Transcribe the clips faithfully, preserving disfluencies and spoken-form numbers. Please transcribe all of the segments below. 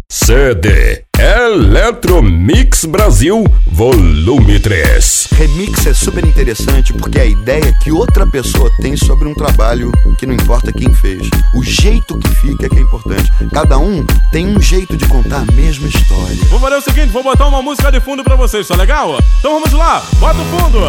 C D Eletromix Brasil Volume três. Remix é super interessante porque é a ideia que outra pessoa tem sobre um trabalho que não importa quem fez. O jeito que fica é que é importante. Cada um tem um jeito de contar a mesma história. Vou fazer o seguinte, vou botar uma música de fundo pra vocês, tá legal? Então vamos lá, bota o fundo.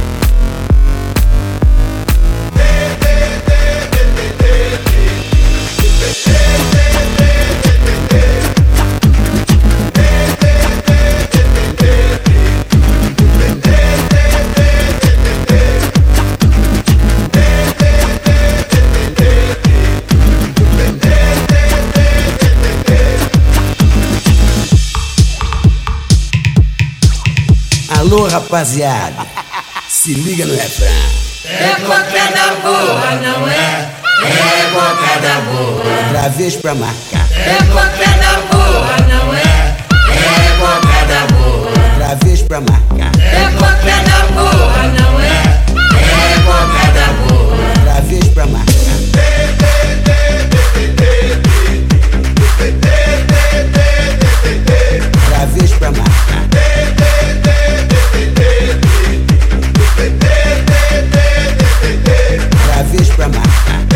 Alô, rapaziada, se liga no refrão. É cocada boa, não é? É cocada boa. Outra vez pra marcar. É cocada boa, não é? É cocada boa. Outra vez pra marcar. É cocada boa, não é? É cocada boa. Outra vez pra marcar. Outra vez pra marcar. Outra vez pra marcar.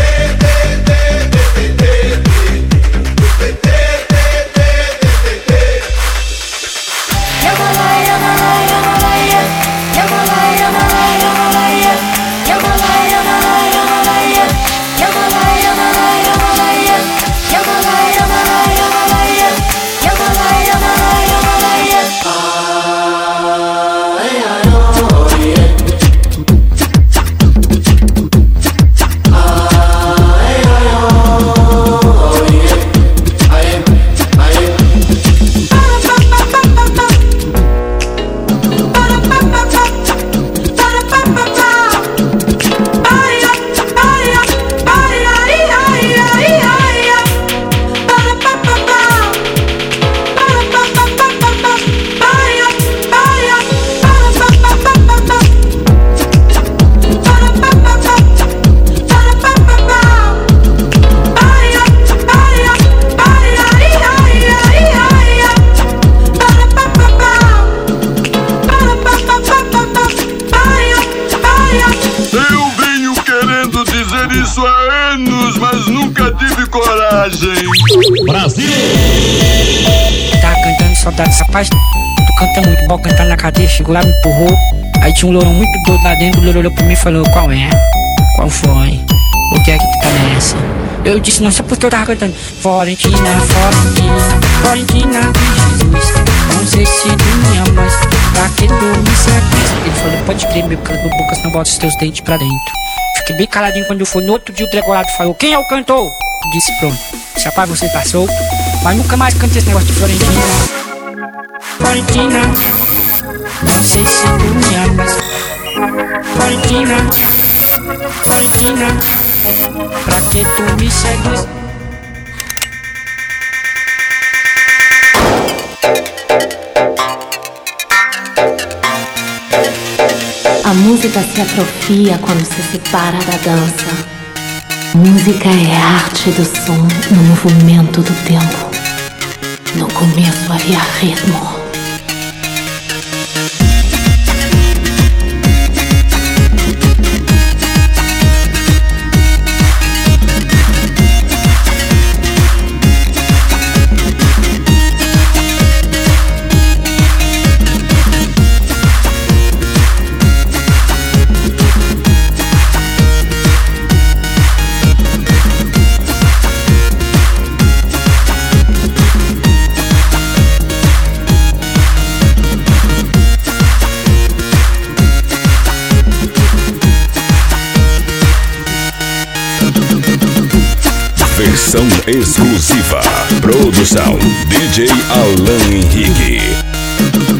Isso há anos, mas nunca tive coragem. Brasil! Tava cantando saudade dessa paz. Tu canta muito bom, cantando na cadeia. Chegou lá, me empurrou. Aí tinha um lourão muito doido lá dentro. O louro olhou pra mim e falou: qual é? Qual foi? O que é que tu tá nessa? Eu disse: não, só porque eu tava cantando Florentina, Florentina, Florentina de Jesus. Não sei se tu me amas, pra que tu me seques. Ele falou: pode crer, meu canto, bocas, não bota os teus dentes pra dentro. Fiquei bem caladinho quando foi. No outro dia o Dregolado falou: quem é o cantor? Eu disse: pronto, se rapaz você tá solto. Mas nunca mais cantei esse negócio de Florentina. Florentina, não sei se tu me amas. Florentina, Florentina, pra que tu me segues? A música se atrofia quando se separa da dança. Música é a arte do som no movimento do tempo. No começo havia ritmo. Versão exclusiva. Produção D J Alan Henrique.